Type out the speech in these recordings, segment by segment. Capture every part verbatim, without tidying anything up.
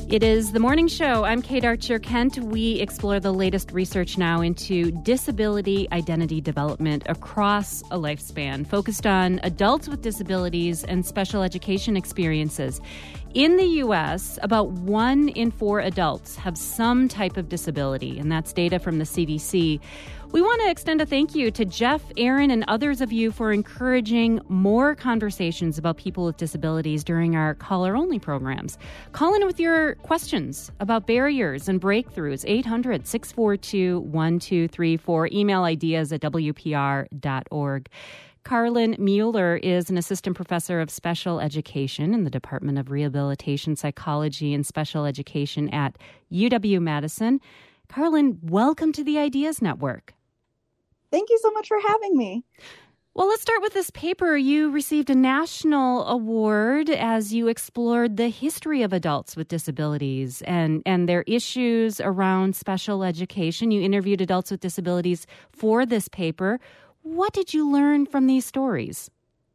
It is The Morning Show. I'm Kate Archer-Kent. We explore the latest research now into disability identity development across a lifespan, focused on adults with disabilities and special education experiences. In the U S, about one in four adults have some type of disability, and that's data from the C D C. We want to extend a thank you to Jeff, Aaron, and others of you for encouraging more conversations about people with disabilities during our caller-only programs. Call in with your questions about barriers and breakthroughs, eight hundred, six four two, one two three four. Email ideas at w p r dot org. Carlin Mueller is an assistant professor of special education in the Department of Rehabilitation Psychology and Special Education at U W-Madison. Carlin, welcome to the Ideas Network. Thank you so much for having me. Well, let's start with this paper. You received a national award as you explored the history of adults with disabilities and, and their issues around special education. You interviewed adults with disabilities for this paper. What did you learn from these stories?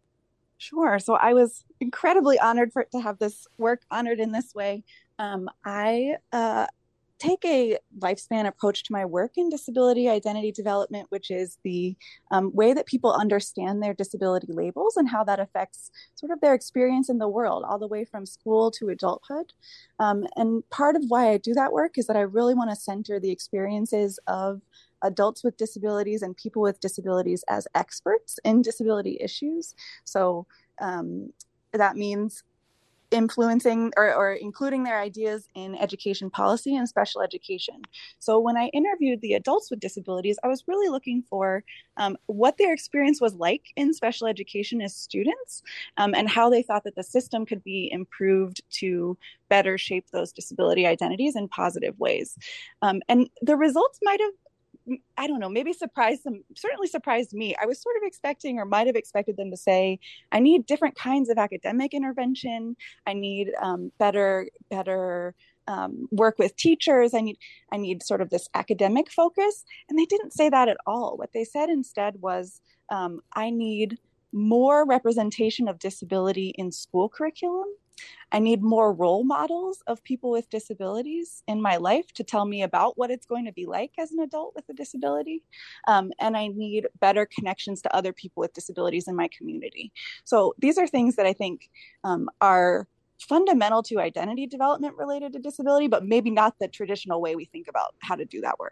Sure. So I was incredibly honored for to have this work honored in this way. Um, I uh, take a lifespan approach to my work in disability identity development, which is the um, way that people understand their disability labels and how that affects sort of their experience in the world, all the way from school to adulthood. Um, and part of why I do that work is that I really want to center the experiences of adults with disabilities and people with disabilities as experts in disability issues. So um, that means influencing or, or including their ideas in education policy and special education. So when I interviewed the adults with disabilities, I was really looking for um, what their experience was like in special education as students um, and how they thought that the system could be improved to better shape those disability identities in positive ways. Um, and the results might have I don't know, maybe surprised them, certainly surprised me. I was sort of expecting or might have expected them to say, I need different kinds of academic intervention. I need um, better, better um, work with teachers. I need, I need sort of this academic focus. And they didn't say that at all. What they said instead was, um, I need more representation of disability in school curriculum. I need more role models of people with disabilities in my life to tell me about what it's going to be like as an adult with a disability. Um, and I need better connections to other people with disabilities in my community. So these are things that I think um, are fundamental to identity development related to disability, but maybe not the traditional way we think about how to do that work.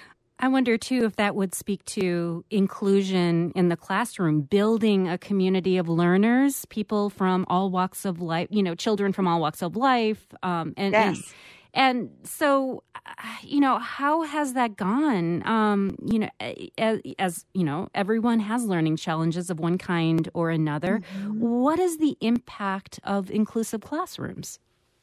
I wonder, too, if that would speak to inclusion in the classroom, building a community of learners, people from all walks of life, you know, children from all walks of life. Um, and, yes. and and so, you know, how has that gone? Um, you know, as, as, you know, everyone has learning challenges of one kind or another. Mm-hmm. What is the impact of inclusive classrooms?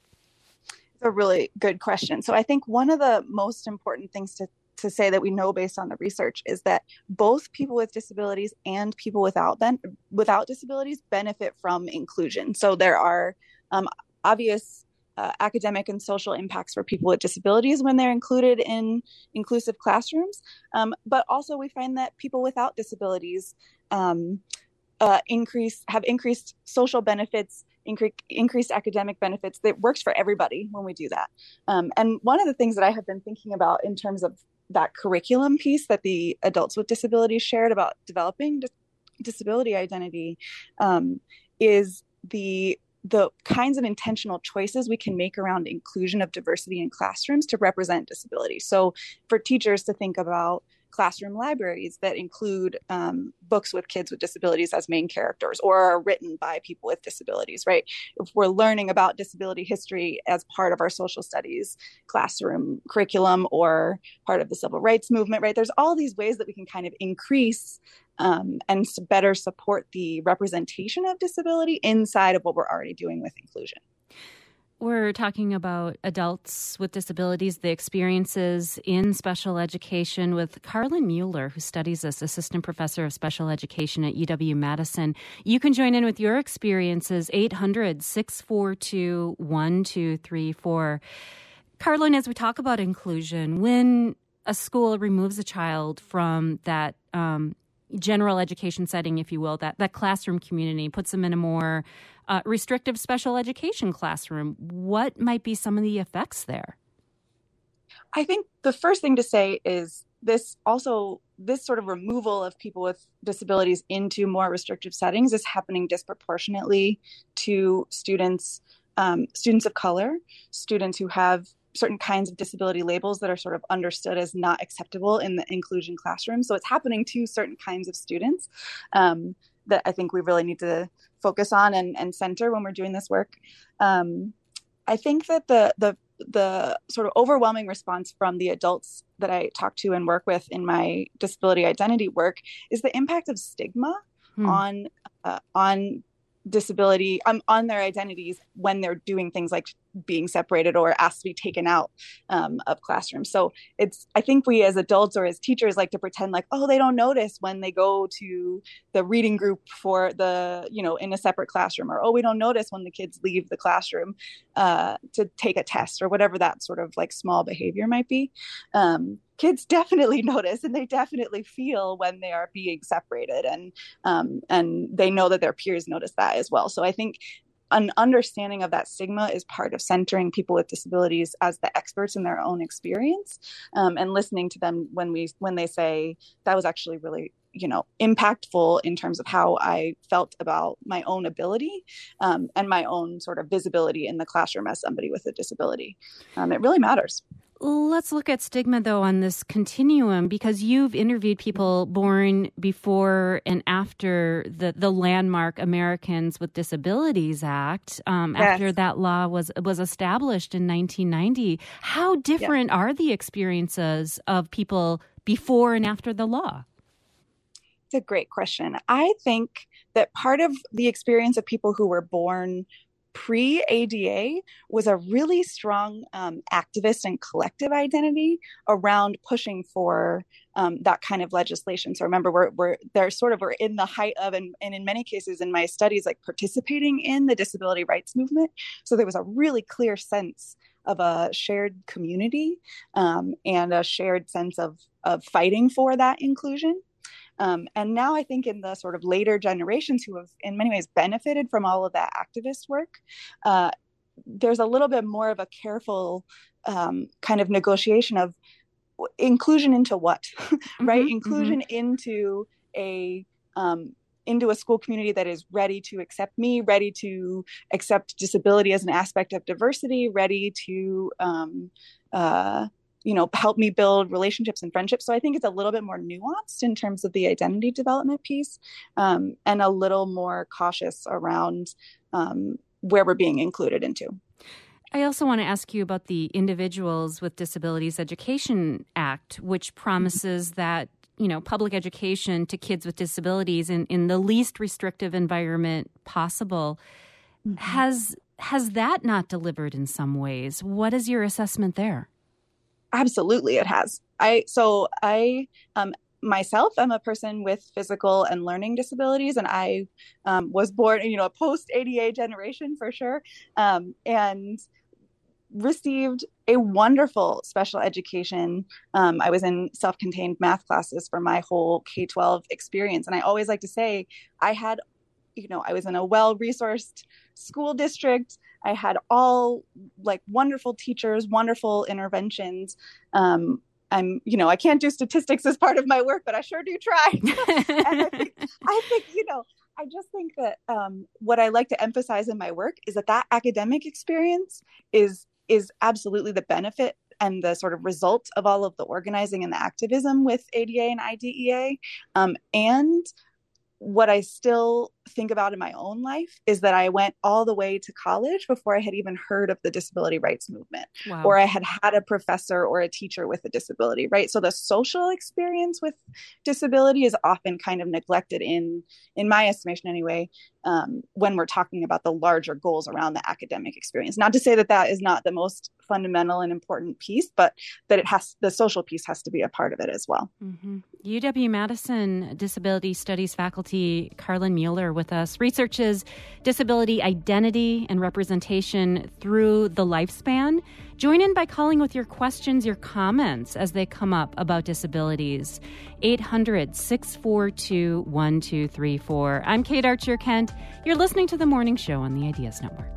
It's a really good question. So I think one of the most important things to to say that we know based on the research is that both people with disabilities and people without ben- without disabilities benefit from inclusion. So there are um, obvious uh, academic and social impacts for people with disabilities when they're included in inclusive classrooms. Um, but also we find that people without disabilities um, uh, increase have increased social benefits, incre- increased academic benefits. That works for everybody when we do that. Um, and one of the things that I have been thinking about in terms of that curriculum piece that the adults with disabilities shared about developing dis- disability identity um, is the the kinds of intentional choices we can make around inclusion of diversity in classrooms to represent disability. So for teachers to think about classroom libraries that include um, books with kids with disabilities as main characters or are written by people with disabilities, right? If we're learning about disability history as part of our social studies classroom curriculum or part of the civil rights movement, right? There's all these ways that we can kind of increase um, and better support the representation of disability inside of what we're already doing with inclusion. We're talking about adults with disabilities, the experiences in special education with Carlin Mueller, who studies as assistant professor of special education at U W-Madison. You can join in with your experiences, eight hundred, six four two, one two three four. Carlin, as we talk about inclusion, when a school removes a child from that um, general education setting, if you will, that, that classroom community, puts them in a more uh, restrictive special education classroom. What might be some of the effects there? I think the first thing to say is this also, this sort of removal of people with disabilities into more restrictive settings is happening disproportionately to students, um, students of color, students who have certain kinds of disability labels that are sort of understood as not acceptable in the inclusion classroom. So it's happening to certain kinds of students um, that I think we really need to focus on and, and center when we're doing this work. Um, I think that the the the sort of overwhelming response from the adults that I talk to and work with in my disability identity work is the impact of stigma hmm. on uh, on disability, um, on their identities when they're doing things like being separated or asked to be taken out um, of classrooms. So it's, I think we as adults or as teachers like to pretend like, oh, they don't notice when they go to the reading group for the, you know, in a separate classroom, or, oh, we don't notice when the kids leave the classroom uh, to take a test or whatever that sort of like small behavior might be. Um, kids definitely notice and they definitely feel when they are being separated, and um, and they know that their peers notice that as well. So I think an understanding of that stigma is part of centering people with disabilities as the experts in their own experience, um, and listening to them when we when they say that was actually really, you know, impactful in terms of how I felt about my own ability um, and my own sort of visibility in the classroom as somebody with a disability. Um, it really matters. Let's look at stigma, though, on this continuum, because you've interviewed people born before and after the, the landmark Americans with Disabilities Act, um, yes. after that law was was established in nineteen ninety. How different yes. are the experiences of people before and after the law? It's a great question. I think that part of the experience of people who were born pre-A D A was a really strong um, activist and collective identity around pushing for um, that kind of legislation. So remember, we're, we're they're sort of we're in the height of, and, and in many cases in my studies, like participating in the disability rights movement. So there was a really clear sense of a shared community um, and a shared sense of of fighting for that inclusion. Um, and now I think in the sort of later generations who have in many ways benefited from all of that activist work, uh, there's a little bit more of a careful um, kind of negotiation of inclusion into what, right? Mm-hmm, inclusion mm-hmm. into a um, into a school community that is ready to accept me, ready to accept disability as an aspect of diversity, ready to um, uh, you know, help me build relationships and friendships. So I think it's a little bit more nuanced in terms of the identity development piece, um, and a little more cautious around um, where we're being included into. I also want to ask you about the Individuals with Disabilities Education Act, which promises mm-hmm. that, you know, public education to kids with disabilities in, in the least restrictive environment possible. Mm-hmm. Has has that not delivered in some ways? What is your assessment there? Absolutely, it has. I so I um, myself am a person with physical and learning disabilities, and I um, was born, you know, a post-A D A generation for sure, um, and received a wonderful special education. Um, I was in self-contained math classes for my whole K twelve experience, and I always like to say I had, you know, I was in a well-resourced school district. I had all like wonderful teachers, wonderful interventions. Um, I'm, you know, I can't do statistics as part of my work, but I sure do try. and I think, I think, you know, I just think that um, what I like to emphasize in my work is that that academic experience is is absolutely the benefit and the sort of result of all of the organizing and the activism with A D A and I D E A. Um, and what I still think about in my own life is that I went all the way to college before I had even heard of the disability rights movement, wow. or I had had a professor or a teacher with a disability, right? So the social experience with disability is often kind of neglected in, in my estimation anyway, um, when we're talking about the larger goals around the academic experience. Not to say that that is not the most fundamental and important piece, but that it has, the social piece has to be a part of it as well. Mm-hmm. U W-Madison Disability Studies faculty Carlin Mueller with us, researches disability identity and representation through the lifespan. Join in by calling with your questions, your comments as they come up about disabilities. eight hundred, six four two, one two three four. I'm Kate Archer-Kent. You're listening to The Morning Show on the Ideas Network.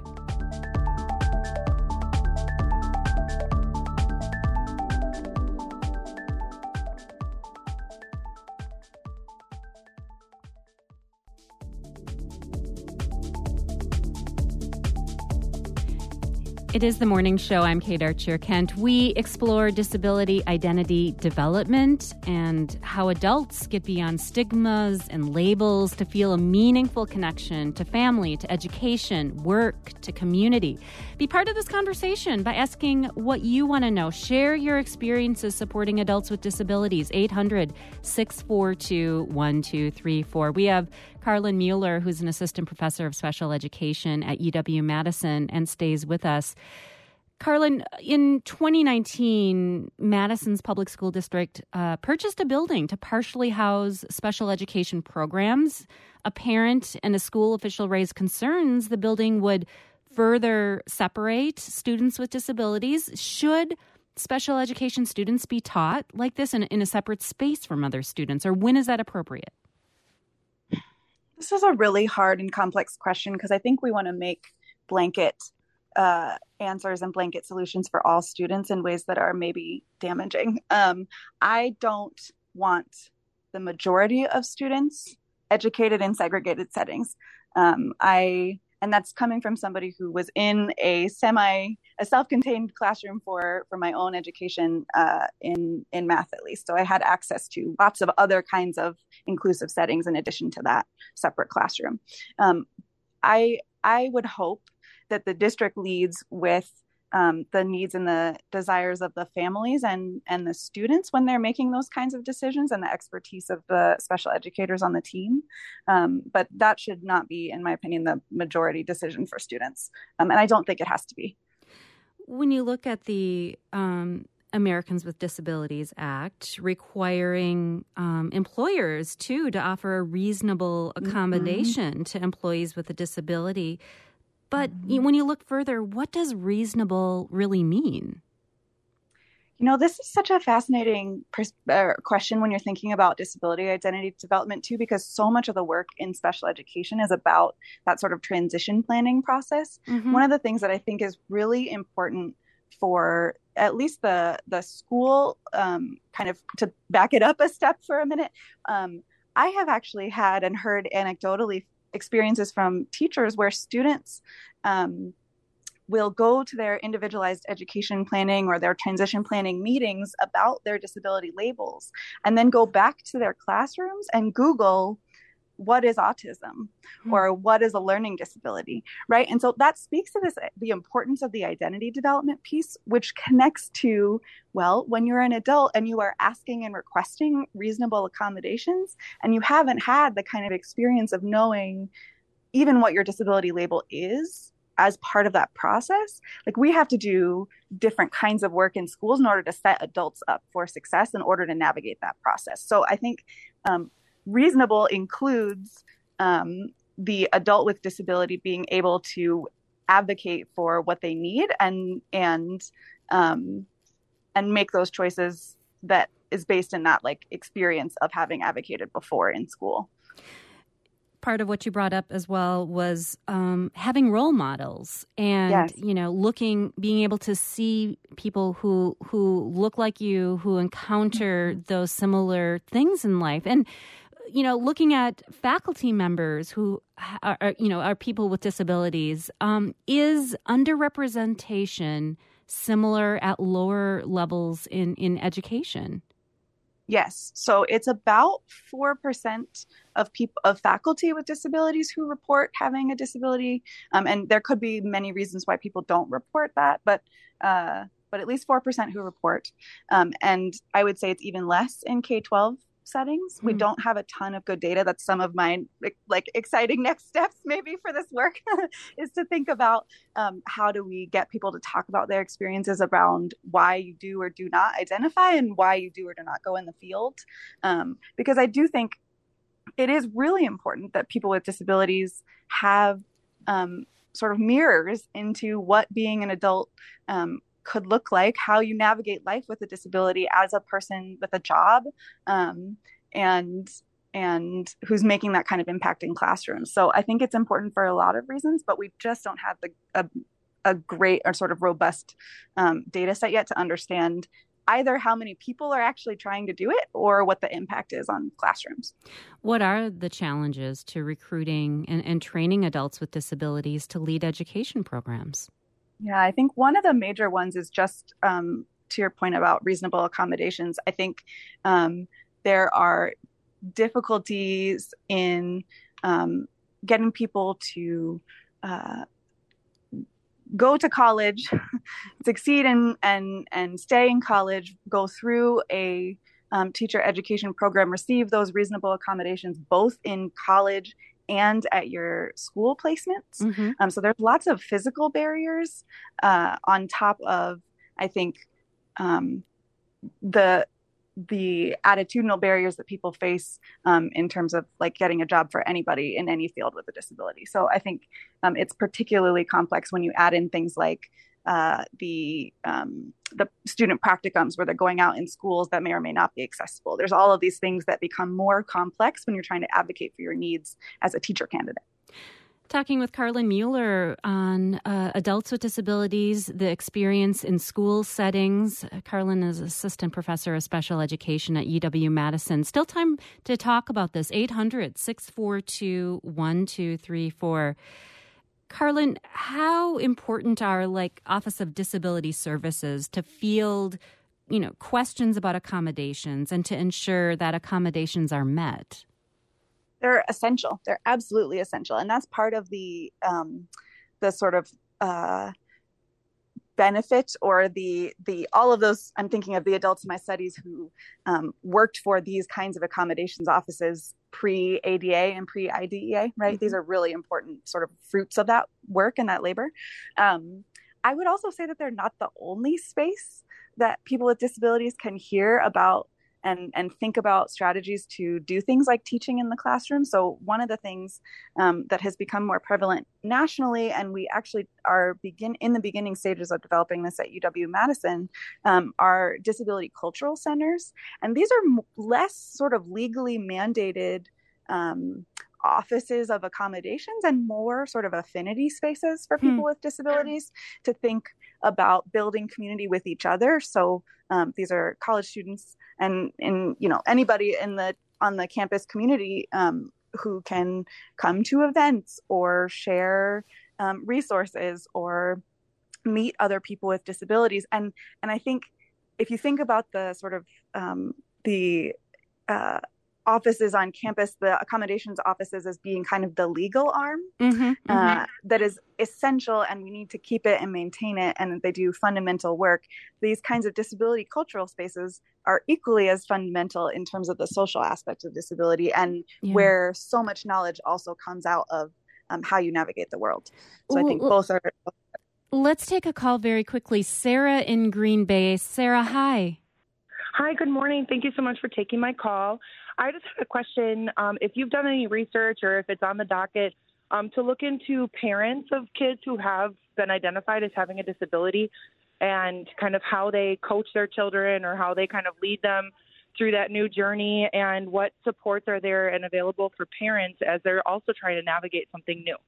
It is The Morning Show. I'm Kate Archer-Kent. We explore disability identity development and how adults get beyond stigmas and labels to feel a meaningful connection to family, to education, work, to community. Be part of this conversation by asking what you want to know. Share your experiences supporting adults with disabilities. eight hundred, six four two, one two three four. We have Carlin Mueller, who's an assistant professor of special education at U W-Madison and stays with us. Carlin, in twenty nineteen, Madison's public school district uh, purchased a building to partially house special education programs. A parent and a school official raised concerns the building would further separate students with disabilities. Should special education students be taught like this in, in a separate space from other students, or when is that appropriate? This is a really hard and complex question because I think we want to make blanket uh, answers and blanket solutions for all students in ways that are maybe damaging. Um, I don't want the majority of students educated in segregated settings. Um, I and that's coming from somebody who was in a semi, a self-contained classroom for, for my own education uh, in, in math, at least. So I had access to lots of other kinds of inclusive settings in addition to that separate classroom. Um, I, I would hope that the district leads with um, the needs and the desires of the families and, and the students when they're making those kinds of decisions, and the expertise of the special educators on the team. Um, but that should not be, in my opinion, the majority decision for students. Um, and I don't think it has to be. When you look at the um, Americans with Disabilities Act requiring um, employers, too, to offer a reasonable accommodation mm-hmm. to employees with a disability, but mm-hmm. when you look further, what does reasonable really mean? You know, this is such a fascinating pers- uh, question when you're thinking about disability identity development, too, because so much of the work in special education is about that sort of transition planning process. Mm-hmm. One of the things that I think is really important for at least the, the school, um, kind of to back it up a step for a minute, um, I have actually had and heard anecdotally experiences from teachers where students um, will go to their individualized education planning or their transition planning meetings about their disability labels and then go back to their classrooms and Google what is autism mm-hmm. or what is a learning disability, right? And so that speaks to this, the importance of the identity development piece, which connects to, well, when you're an adult and you are asking and requesting reasonable accommodations and you haven't had the kind of experience of knowing even what your disability label is as part of that process, like we have to do different kinds of work in schools in order to set adults up for success in order to navigate that process. So I think um, reasonable includes um, the adult with disability being able to advocate for what they need and and um, and make those choices that is based in that like experience of having advocated before in school. Part of what you brought up as well was um, having role models and, yes. you know, looking, being able to see people who who look like you, who encounter mm-hmm. those similar things in life. And, you know, looking at faculty members who are, are you know, are people with disabilities, um, is underrepresentation similar at lower levels in, in education? Yes. So it's about four percent of people, of faculty with disabilities who report having a disability. Um, and there could be many reasons why people don't report that, but, uh, but at least four percent who report. Um, and I would say it's even less in K twelve settings. Mm-hmm. We don't have a ton of good data. That's some of my like exciting next steps maybe for this work is to think about um, how do we get people to talk about their experiences around why you do or do not identify and why you do or do not go in the field. Um, because I do think it is really important that people with disabilities have um, sort of mirrors into what being an adult um, could look like, how you navigate life with a disability as a person with a job, um, and and who's making that kind of impact in classrooms. So I think it's important for a lot of reasons, but we just don't have the a, a great or sort of robust um, data set yet to understand either how many people are actually trying to do it or what the impact is on classrooms. What are the challenges to recruiting and, and training adults with disabilities to lead education programs? Yeah, I think one of the major ones is just um, to your point about reasonable accommodations. I think um, there are difficulties in um, getting people to uh, go to college, succeed in, and and stay in college, go through a um, teacher education program, receive those reasonable accommodations both in college and at your school placements. Mm-hmm. Um, so there's lots of physical barriers uh, on top of, I think, um, the the attitudinal barriers that people face um, in terms of like getting a job for anybody in any field with a disability. So I think um, it's particularly complex when you add in things like uh, the um, the student practicums where they're going out in schools that may or may not be accessible. There's all of these things that become more complex when you're trying to advocate for your needs as a teacher candidate. Talking with Carlin Mueller on uh, adults with disabilities, the experience in school settings. Carlin is assistant professor of special education at U W-Madison. Still time to talk about this. eight hundred, six four two, one two three four. Carlin, how important are like Office of Disability Services to field, you know, questions about accommodations and to ensure that accommodations are met? They're essential. They're absolutely essential. And that's part of the um, the sort of uh, benefit or the the all of those. I'm thinking of the adults in my studies who um, worked for these kinds of accommodations offices pre-A D A and pre-I D E A, right? Mm-hmm. These are really important sort of fruits of that work and that labor. Um, I would also say that they're not the only space that people with disabilities can hear about and and think about strategies to do things like teaching in the classroom. So one of the things um, that has become more prevalent nationally, and we actually are begin in the beginning stages of developing this at U W-Madison, um, are disability cultural centers. And these are m- less sort of legally mandated um, offices of accommodations and more sort of affinity spaces for people hmm. with disabilities to think about building community with each other. So um, these are college students and, and, you know, anybody in the on the campus community um, who can come to events or share um, resources or meet other people with disabilities. And and I think if you think about the sort of um, the uh, offices on campus, the accommodations offices as being kind of the legal arm mm-hmm, uh, mm-hmm. that is essential, and we need to keep it and maintain it, and they do fundamental work. These kinds of disability cultural spaces are equally as fundamental in terms of the social aspect of disability, and yeah. where so much knowledge also comes out of um, how you navigate the world. So well, I think both are. Let's take a call very quickly. Sarah in Green Bay. Sarah, hi. Hi, good morning. Thank you so much for taking my call. I just had a question. Um, if you've done any research or if it's on the docket um, to look into parents of kids who have been identified as having a disability and kind of how they coach their children or how they kind of lead them through that new journey and what supports are there and available for parents as they're also trying to navigate something new.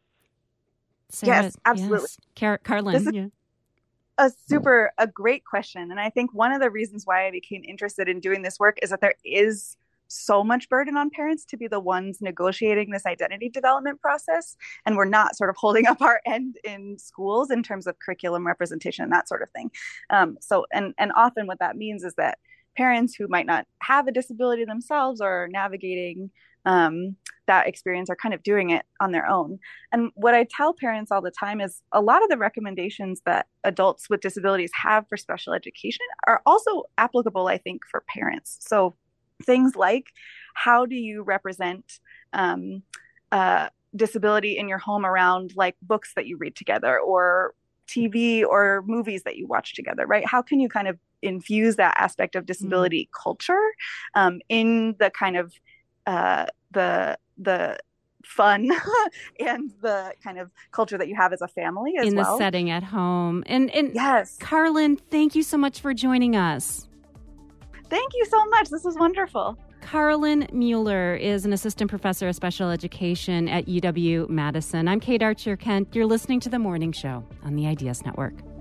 Sarah, yes, absolutely. Yes. Car- Carlin, yeah. A super, a great question. And I think one of the reasons why I became interested in doing this work is that there is so much burden on parents to be the ones negotiating this identity development process. And we're not sort of holding up our end in schools in terms of curriculum representation and that sort of thing. Um, so, and, and often what that means is that parents who might not have a disability themselves or are navigating um, that experience are kind of doing it on their own. And what I tell parents all the time is a lot of the recommendations that adults with disabilities have for special education are also applicable, I think, for parents. So things like, how do you represent um, uh, disability in your home around like books that you read together or T V or movies that you watch together, right? How can you kind of infuse that aspect of disability mm-hmm. culture um, in the kind of uh, the the fun and the kind of culture that you have as a family as in well. the setting at home. And and yes, Carlin, thank you so much for joining us. Thank you so much. This was wonderful. Carlin Mueller is an assistant professor of special education at U W Madison. I'm Kate Archer Kent. You're listening to The Morning Show on the Ideas Network.